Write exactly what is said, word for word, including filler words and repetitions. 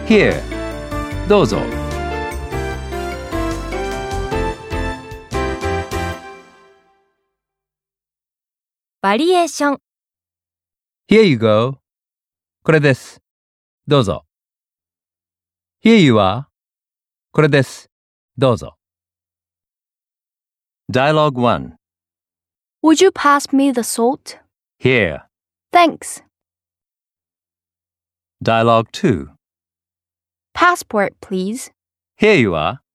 Here. どうぞ。 バリエーション。 Here you go. これです。どうぞ。Here you are. これです。どうぞ。Dialogue one. Would you pass me the salt? Here. Thanks. Dialogue two. Passport, please. Here you are.